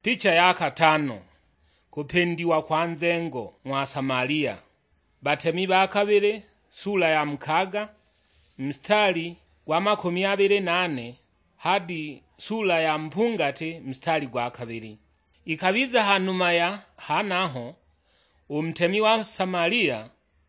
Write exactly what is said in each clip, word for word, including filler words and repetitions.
Picha ya katano. Kupendiwa kwa nzengo mwa Samaria. Batemi ba kabiri sura ya mkaga mstari wa makumi abiri nane hadi sura ya mpungati mstari gwa kabiri. Ikabiza hanuma ya hanaho umtemi wa Samaria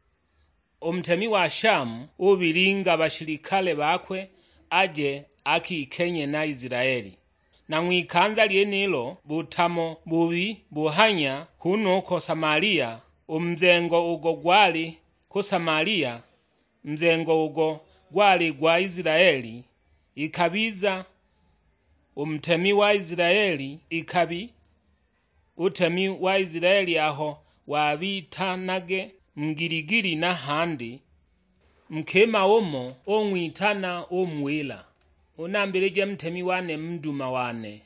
umtemi wa Shamu ubiringa bashilikale bakwe aje akikenye na Israeli. Na mwikanza lienilo butamo bubi buhanya kuno ko Samaria umzengo ugo gwali ku Samaria mzengo ugo gwali gwa Israeli. Ikabiza umtemi wa Israeli ikabi utemi wa Israeli aho wabitanage mgirigiri na handi mkema omo omwitana omwela unambileje mtemi wane mduma wane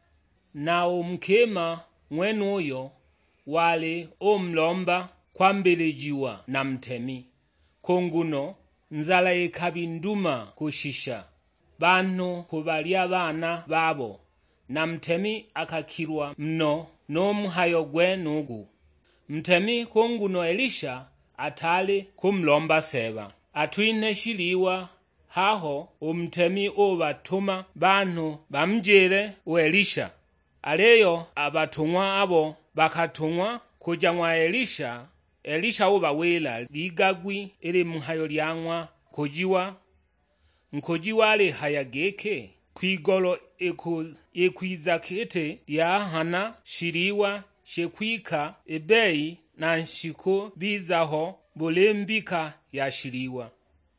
na omkema mwenu uyo wale omlomba kwambelejiwa na mtemi konguno nzala ikabi nduma kushisha bantu kubalya bana babo na mtemi akakirwa mno n'omuhayo gwenugu. Mtemi konguno Elisha atali kumlomba seba atwine shiliwa haho umtemi obatuma bantu bamjere u Elisha. Aleyo abatumwa abo bakatumwa kuja mwa Elisha. Elisha ubawela ligagwi ili muhayo lyangwa kujiwa nkujiwa ali hayageke kwigolo eku ekwiza kete lya hana shiriwa shekwika ebei na nshiko bizaho bulembika ya shiriwa.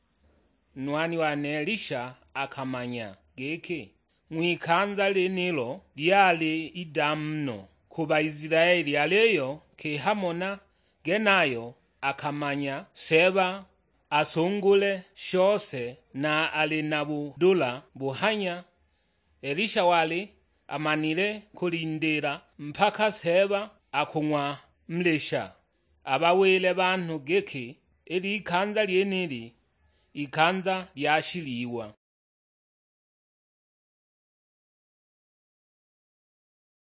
Nwani wa Elisha akamanya geke mwikanza lenilo lyali idamno kuba Israeli. Aleyo ke hamona genayo akamanya seba asungule shose na alinabudula buhanya. Elisha wali amanile kulindira mpaka seba akunwa mlesha abawele bantu geke eli ikanza lienili ikanza lyashiliwa.